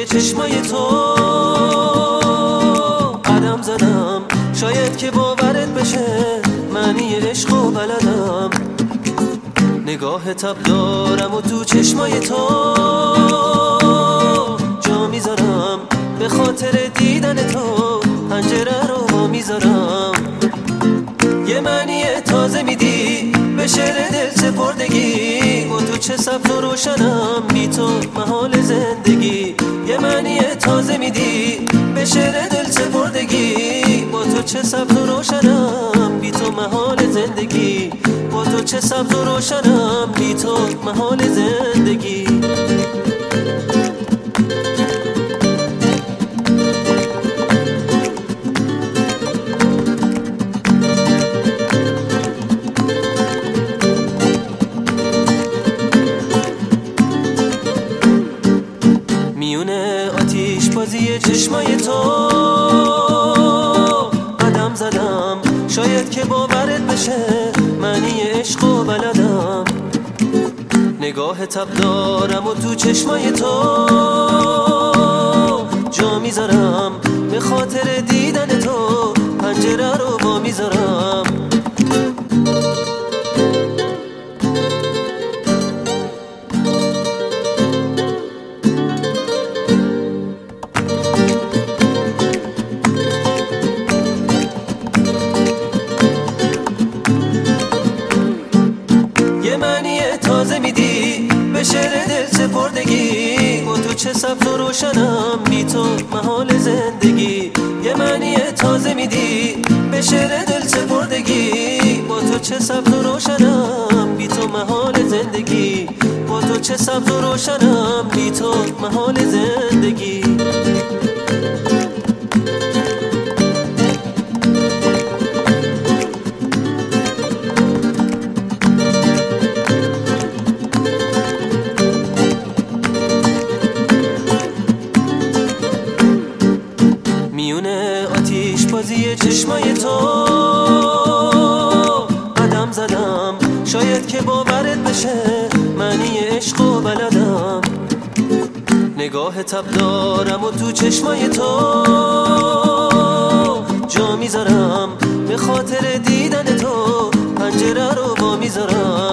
بازی چشمای تو قدم زدم، شاید که باورت بشه معنی عشق و بلدم. نگاه تب دارم و تو چشمای تو جا میذارم، به خاطر دیدن تو پنجره رو با میذارم. یه معنی تازه میدی به شعر دل سپردگی، با تو چه سبز و روشنم، بی تو محال زندگی. یه معنی تازه میدی به شعر دل سپردگی، با تو چه سبز و روشنم، بی تو محال زندگی. با تو چه سبز و روشنم، بی تو محال زندگی. میونه آتیش بازی چشمای تو قدم زدم، شاید که باورت بشه معنی عشق و بلدم. نگاه تب دارم و تو چشمای تو جا میذارم، به خاطر دیدن تو پنجره رو با میذارم. یه معنی تازه میدی به شعر دل سپردگی، با تو چه سبز و روشنم، بی تو محال زندگی. یه معنی تازه میدی به شعر دل سپردگی، با تو چه سبز و روشنم، بی تو محال زندگی. با تو چه سبز و روشنم، بی تو محال زندگی. میونه آتیش بازی چشمای تو قدم زدم، شاید که باورت بشه معنی عشق و بلدم. نگاه تب دارم و تو چشمای تو جا میذارم، به خاطر دیدن تو پنجره رو با میذارم.